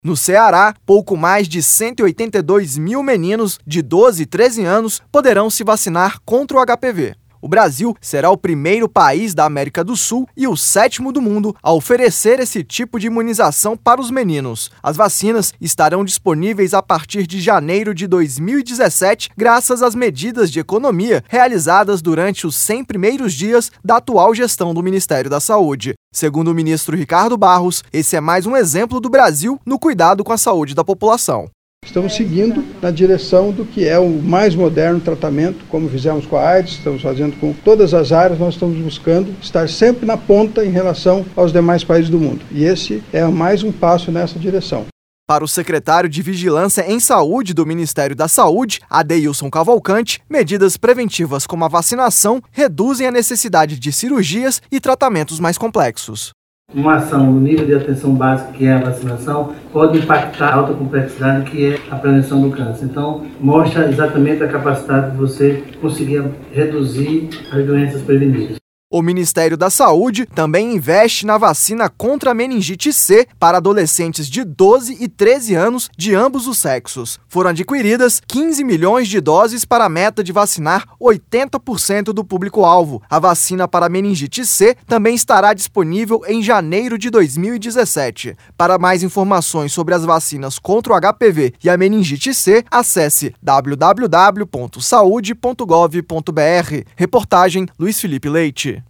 No Ceará, pouco mais de 182 mil meninos de 12 e 13 anos poderão se vacinar contra o HPV. O Brasil será o primeiro país da América do Sul e o 7º do mundo a oferecer esse tipo de imunização para os meninos. As vacinas estarão disponíveis a partir de janeiro de 2017, graças às medidas de economia realizadas durante os 100 primeiros dias da atual gestão do Ministério da Saúde. Segundo o ministro Ricardo Barros, esse é mais um exemplo do Brasil no cuidado com a saúde da população. Estamos seguindo na direção do que é o mais moderno tratamento, como fizemos com a AIDS, estamos fazendo com todas as áreas, nós estamos buscando estar sempre na ponta em relação aos demais países do mundo. E esse é mais um passo nessa direção. Para o secretário de Vigilância em Saúde do Ministério da Saúde, Adeilson Cavalcante, medidas preventivas como a vacinação reduzem a necessidade de cirurgias e tratamentos mais complexos. Uma ação no nível de atenção básica, que é a vacinação, pode impactar a alta complexidade, que é a prevenção do câncer. Então, mostra exatamente a capacidade de você conseguir reduzir as doenças prevenidas. O Ministério da Saúde também investe na vacina contra a meningite C para adolescentes de 12 e 13 anos de ambos os sexos. Foram adquiridas 15 milhões de doses para a meta de vacinar 80% do público-alvo. A vacina para a meningite C também estará disponível em janeiro de 2017. Para mais informações sobre as vacinas contra o HPV e a meningite C, acesse www.saude.gov.br. Reportagem Luiz Felipe Leite.